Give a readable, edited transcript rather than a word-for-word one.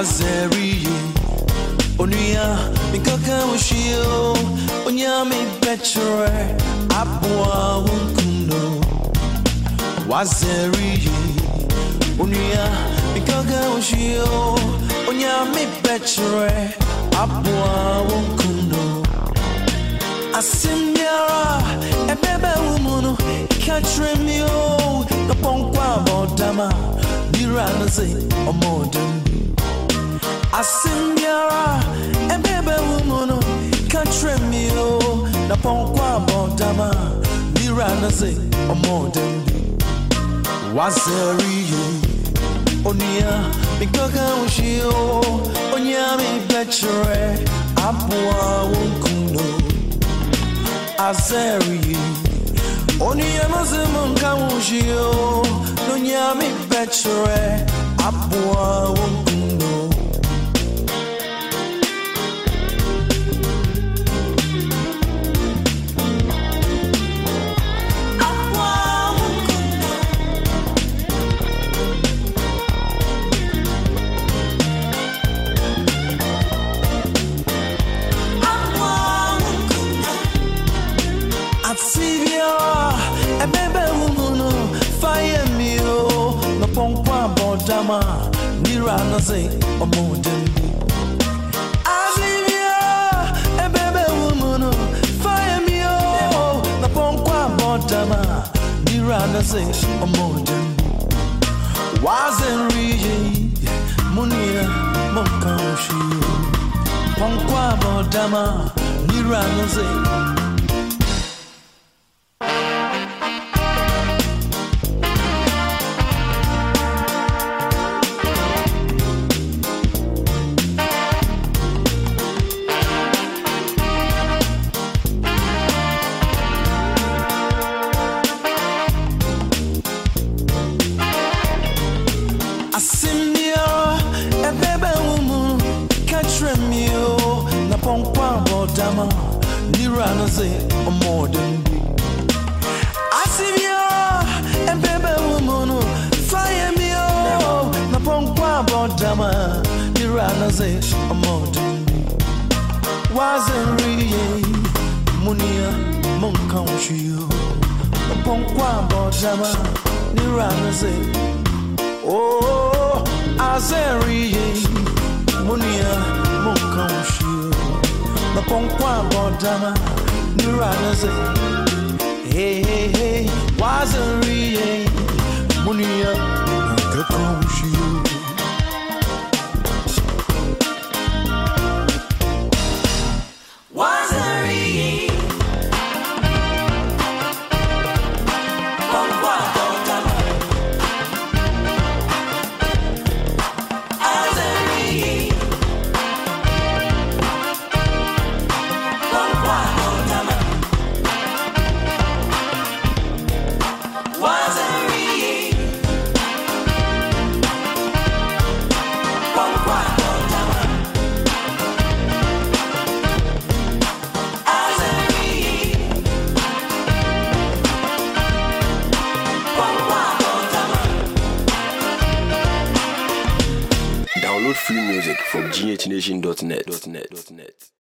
Wazeri Onia Mikaka Wishio Onyami Betre Abwa Wunkuno Wazeri Onia Mikaka Wishio Onyami Betre Abwa Wunkuno Asimyara Ebebe Wumuno Katrimio Naponkwa Bodama Diranaze Omodem Asimyara Ebebe Wumuno Katrimio Naponkwa Bodama Diranaze Omodem Wazeri Onia Mikaka Wishio Onyami Betre Abwa Wunkuno Azeri Onia Mazimun Kawushio Nunyami Betre Abwa Wunkuno Sivia, a baby woman, fire me, no pompa bodama, Nirana say, a modern. Asivia, a baby woman, fire me, no pompa bodama, Nirana say, a modern. Wasn't really Munia, Monkanshi, Pompa bodama, Nirana say. Asimia, a baby woman, Katrimio, Naponkwa Bodama, Nirana say, a modern. Asimia, a baby woman, fire me, Naponkwa Bodama, Nirana say, a modern. Wasn't really Munia, Monkanshio, Naponkwa Bodama, Nirana say. Oh, Azeri Munia Monkanshio Naponkwa Bodama Niranaze Hey, hey, hey Wazeri Munia Monkanshio Download free music from ghnation.net.